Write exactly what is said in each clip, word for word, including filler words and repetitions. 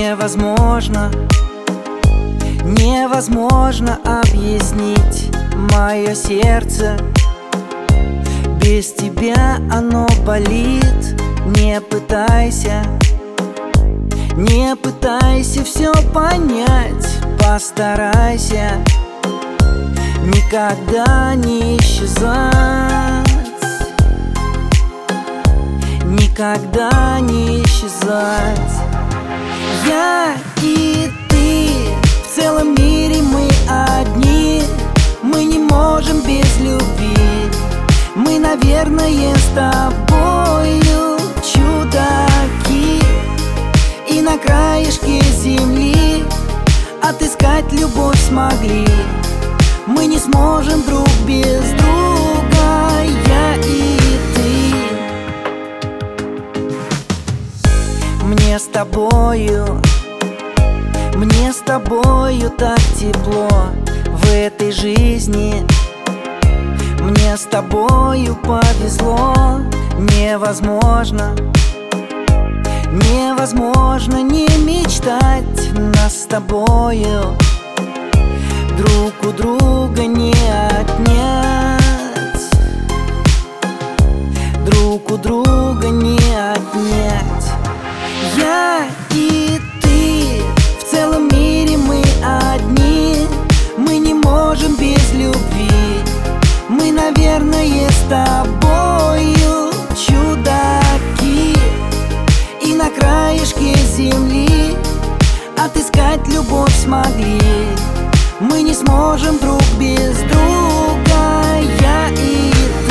Невозможно, невозможно объяснить мое сердце. Без тебя оно болит. Не пытайся, не пытайся все понять. Постарайся никогда не исчезать, никогда не исчезать. Я и ты, в целом мире мы одни. Мы не можем без любви. Мы, наверное, с тобою чудаки. И на краешке земли отыскать любовь смогли. Мы не сможем друг без друга, я и ты. Мне с тобою, мне с тобою так тепло в этой жизни. Мне с тобою повезло. Невозможно, невозможно не мечтать нас с тобою. Друг у друга не отнять, друг у друга не отнять. Я и ты, в целом мире мы одни. Мы не можем без любви. Мы, наверное, с тобою чудаки. И на краешке земли отыскать любовь смогли. Мы не сможем друг без друга, я и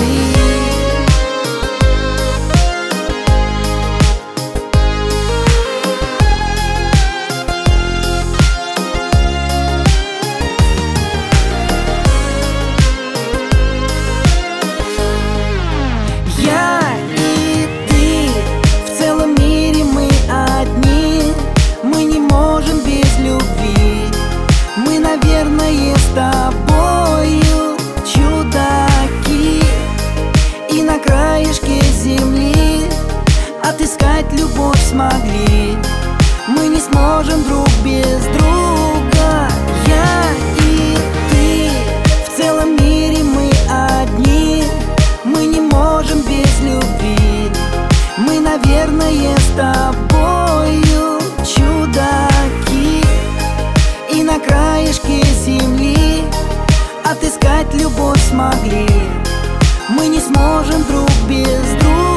наверное, с тобою чудаки. И на краешке земли отыскать любовь смогли. Мы не сможем друг без друга, я и ты. В целом мире мы одни. Мы не можем без любви. Мы, наверное, с тобою чудаки. И на краешке земли отыскать любовь смогли. Мы не сможем друг без друга.